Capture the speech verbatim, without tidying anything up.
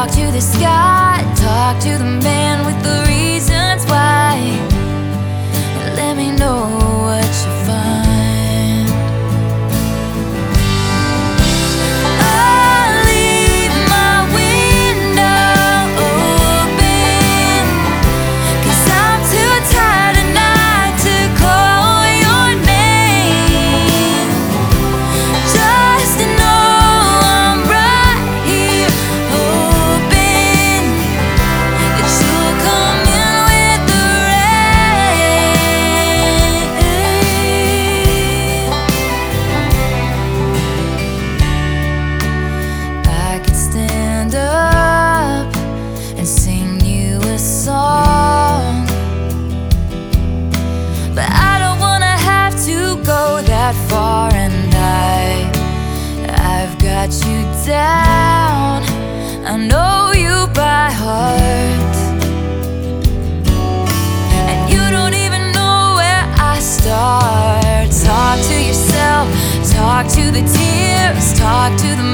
Talk to the sky, talk to the man with the reasons why, and let me know what you find. I'll leave my window open, 'cause I'm too tired tonight to call your name. Just to know I'm right here, hoping that you'll come in with the rain. I could stand up and sing you a song, but I don't wanna have to go that far, and I, I've got you down. I know you by heart, and you don't even know where I start. Talk to yourself, talk to the tears, talk to the